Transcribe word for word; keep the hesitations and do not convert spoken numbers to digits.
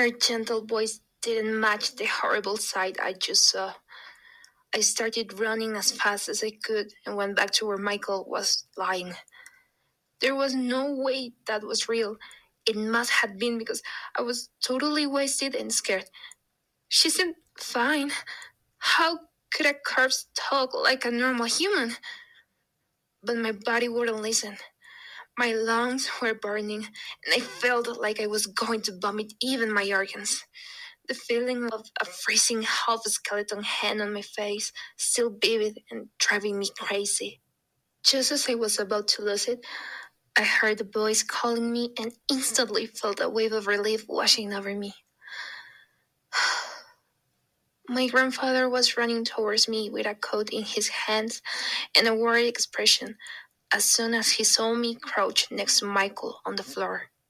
Her gentle voice didn't match the horrible sight I just saw. I started running as fast as I could and went back to where Michael was lying. There was no way that was real. It must have been because I was totally wasted and scared. She seemed fine. How could a corpse talk like a normal human? But my body wouldn't listen. My lungs were burning, and I felt like I was going to vomit even my organs. The feeling of a freezing half skeleton hand on my face, still vivid and driving me crazy. Just as I was about to lose it, I heard a voice calling me and instantly felt a wave of relief washing over me. My grandfather was running towards me with a coat in his hands and a worried expression as soon as he saw me crouch next to Michael on the floor.